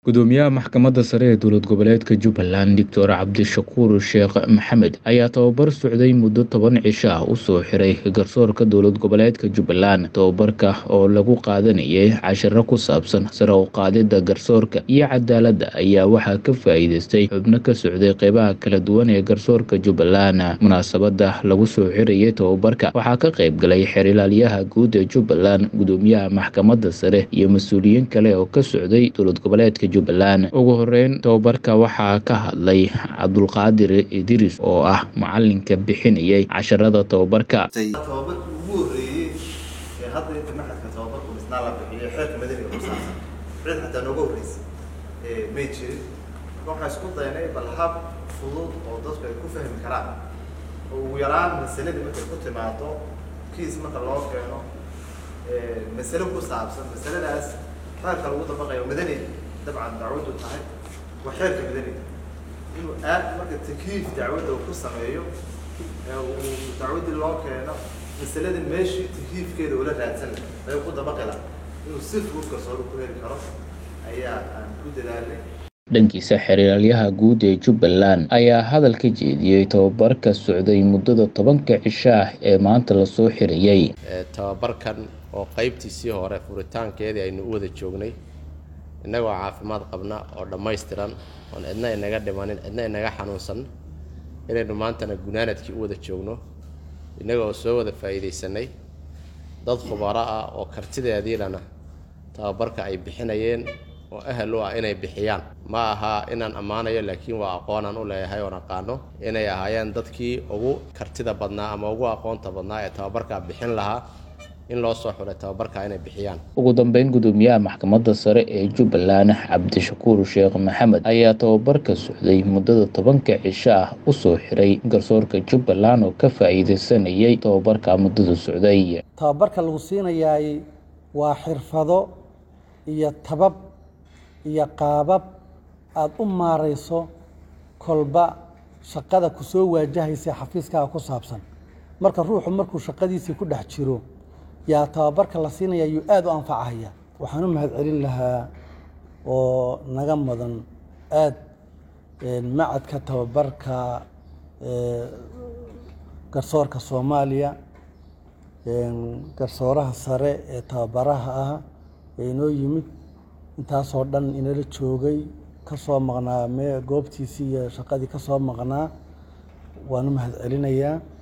Gudoomiyaha Maxkamadda Sare ee Dowlad Goboleedka Jubbaland Dr. Cabdishakuur Sheekh Maxamed ayaa tababar socday muddo 10 cisho ah u soo xiray garsoorka dowlad goboleedka Jubbaland. Tababarka oo lagu qaadanayay casharro ku saabsan sare u qaadidda garsoorka iyo cadaaladda ayaa waxaa ka faa'iideystay xubno ka socday qeybaha kala duwan ee garsoorka Jubbaland. Munaasabadda lagu soo xirayay tababarka waxaa ka qayb galay xeer-ilaaliyaha guud ee Jubbaland, gudoomiyaha Maxkamadda Sare iyo mas'uuliyiin kale oo ka socday dowlad goboleedka Jubbaland. Ugu horeyn, tababarka waxaa ka hadlay Cabdulqaadir Idris oo ah macalinka bixinayay casharrada tababarka. tababarkii ugu horeeyay ee hadda inta maxadka tababarku dhisnaa la bixiyo xeerka madaniga ku saabsan cid xataa nooga horeysay may jirin. Waxaan isku daynay bal hab fudud oo dadku ay ku fahmi karaan oo ugu yaraan masaladii markay ku timaado kiis marka loo keeno masalo ku saabsan masaladaas xeerka lagu dabaqayo madaniga dabcan dacwadu tahay waa xeerka madaniga inuu aad marka takliif dacwadda uu ku sameeyo dacwadii loo keeno masaladii meeshii takliifkeeda ula raadsan lahay ku dabaqi lahaa inuu si fudud garsoore ku heli karo ayaa aan ku dadaalnay. Dhankiisa, xeer-ilaaliyaha guud ee Jubbaland ayaa hadal ka jeediyey tababarka socday muddada 10 cisho ah ee maanta la soo xirayay. Tababarkan oo qaybtiisii hore furitaankeedii aynu u wada joognay innagoo caafimaad qabna oo dhammaystiran oon cidna inaga dhimanin cidna inaga xanuunsan inaynu maantana gunaanadkii u wada joogno innagoo soo wada faa'iidaysanay dad khubaro ah oo kartideediilana tababarka ay bixinayeen oo ahal u ah inay bixiyaan. Ma aha inaan ammaanayo, laakiin waa aqoonaan u leeyahay oo aqaano inay ahaayeen dadkii ugu kartida badnaa ama ugu aqoonta badnaa ee tababarka bixin lahaa in loo soo xulay tababarka inay bixiyaan. Ugu dambeyn, gudoomiyaha Maxkamadda Sare ee Jubbaland Cabdishakuur Sheekh Maxamed ayaa tababarka socday muddada 10 cisho ah u soo xiray garsoorka Jubbaland oo ka faa'iideysanayay tababarka muddada socday. Tababarka lagu siinayaay waa xirfado iyo tabab iyo qaabab aad u maareyso kolba shaqada ku soo waajahaysa xafiiskaaga ku saabsan. Marka ruuxu markuu shaqadiisii ku dhex jiro yaa tababarka la siinaya ayuu aad u anfacaya. Waxaan u mahadcelin lahaa oo naga mudan aad macadka tababarka garsoorka Soomaaliya, garsooraha sare ee tababaraha ah ee inoo yimid intaasoo dhan inala joogay ka soo maqnaa goobtiisii iyo shaqadii ka soo maqnaa. Waan u mahadcelinayaa.